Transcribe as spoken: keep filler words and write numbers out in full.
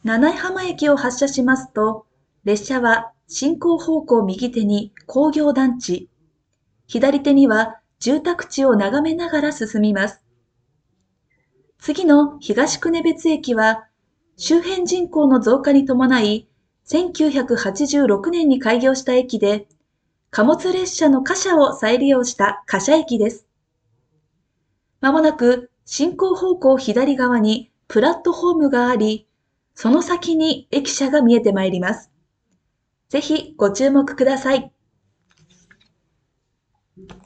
七井浜駅を発車しますと、列車は進行方向右手に工業団地、左手には住宅地を眺めながら進みます。次の東久根別駅は、周辺人口の増加に伴い、せんきゅうひゃくはちじゅうろくねんに開業した駅で、貨物列車の貨車を再利用した貨車駅です。まもなく進行方向左側にプラットホームがあり、その先に駅舎が見えてまいります。ぜひご注目ください。